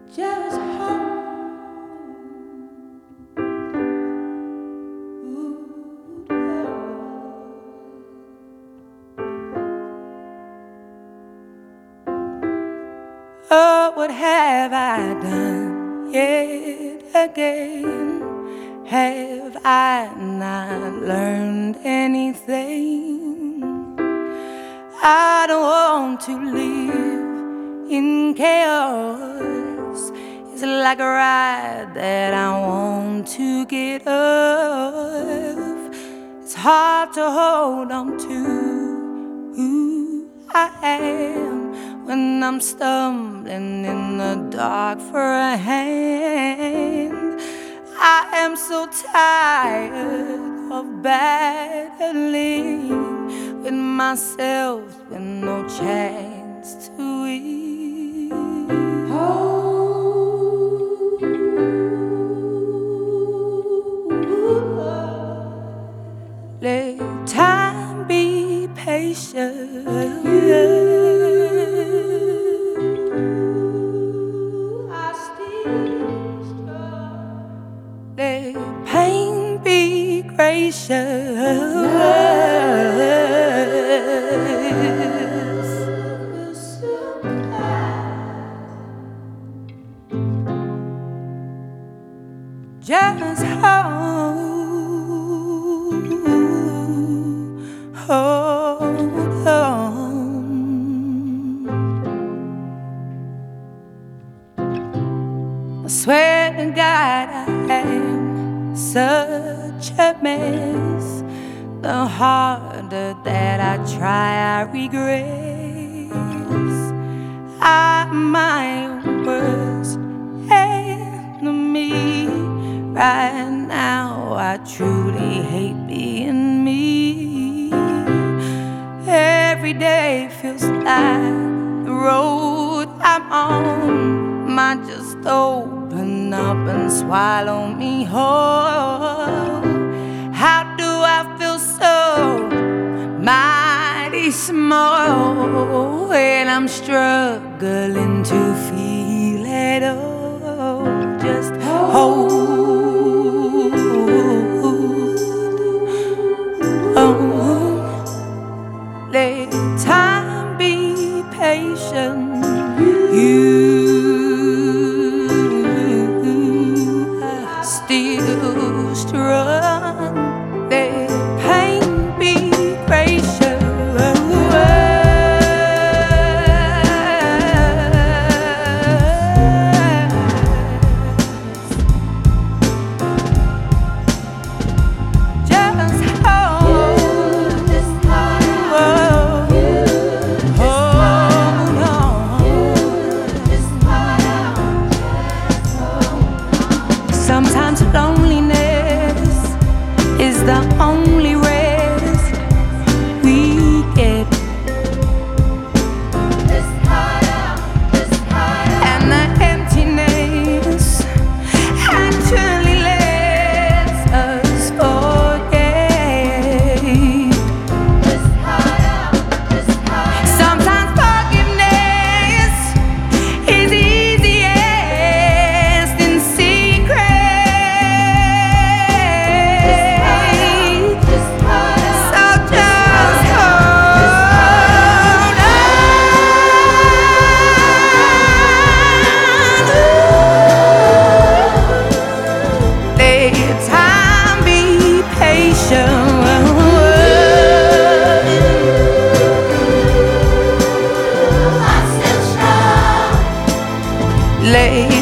Just hold. Oh, what have I done yet again? Have I not learned anything? I don't want to live in chaos. It's like a ride that I want to get off. It's hard to hold on to who I am when I'm stumbling in the dark for a hand. I am so tired of battling with myself with no chance to win. Let time be patient. I still struggle. Let pain be gracious. Just hold on. I swear to God I am such a mess. The harder that I try, I regress. I'm my worst enemy. Right now I truly hate being me. Every day feels like the road I'm on might just open up and swallow me whole. How do I feel so mighty small when I'm struggling to feel at all? Just hold on. Let time be patient. You are still strong. Let pain be gracious. Sometimes loneliness is the only rest we get. And the emptiness actually lets us forget. Sometimes forgiveness is easiest in secret. Late